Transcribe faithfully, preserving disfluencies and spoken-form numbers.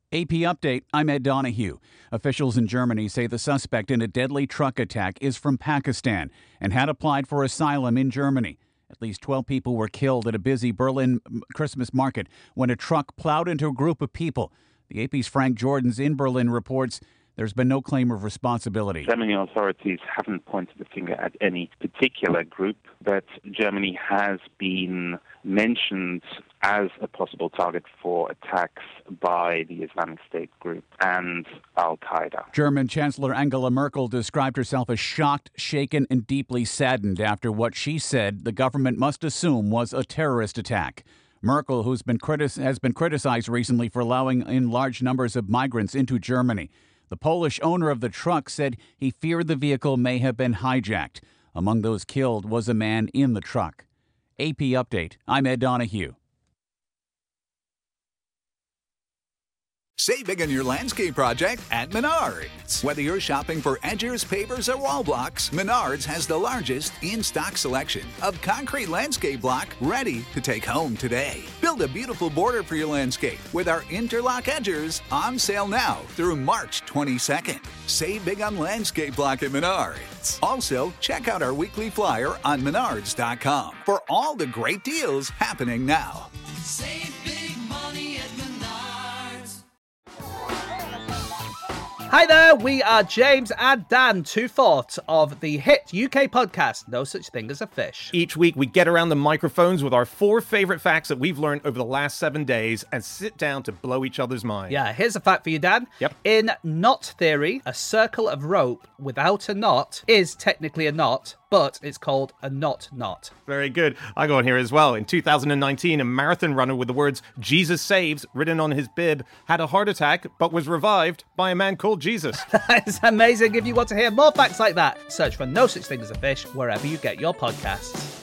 A P Update, I'm Ed Donahue. Officials in Germany say the suspect in a deadly truck attack is from Pakistan and had applied for asylum in Germany. At least twelve people were killed at a busy Berlin Christmas market when a truck plowed into a group of people. The A P's Frank Jordans in Berlin reports there's been no claim of responsibility. Germany authorities haven't pointed the finger at any particular group, but Germany has been mentioned as a possible target for attacks by the Islamic State group and Al-Qaeda. German Chancellor Angela Merkel described herself as shocked, shaken, and deeply saddened after what she said the government must assume was a terrorist attack. Merkel, who's been critic- has been criticized recently for allowing in large numbers of migrants into Germany. The Polish owner of the truck said he feared the vehicle may have been hijacked. Among those killed was a man in the truck. A P Update, I'm Ed Donahue. Save big on your landscape project at Menards. Whether you're shopping for edgers, pavers, or wall blocks, Menards has the largest in-stock selection of concrete landscape block ready to take home today. Build a beautiful border for your landscape with our interlock edgers on sale now through March twenty-second. Save big on landscape block at Menards. Also, check out our weekly flyer on menards dot com for all the great deals happening now. Save big money at Menards. Hi there, we are James and Dan, two fourths of the hit U K podcast, No Such Thing as a Fish. Each week we get around the microphones with our four favourite facts that we've learned over the last seven days and sit down to blow each other's mind. Yeah, here's a fact for you, Dan. Yep. In knot theory, a circle of rope without a knot is technically a knot, but it's called a knot knot. Very good. I got on here as well. In two thousand nineteen, a marathon runner with the words Jesus Saves written on his bib had a heart attack but was revived by a man called Jesus. That's amazing. If you want to hear more facts like that, search for No Such Thing as a Fish wherever you get your podcasts.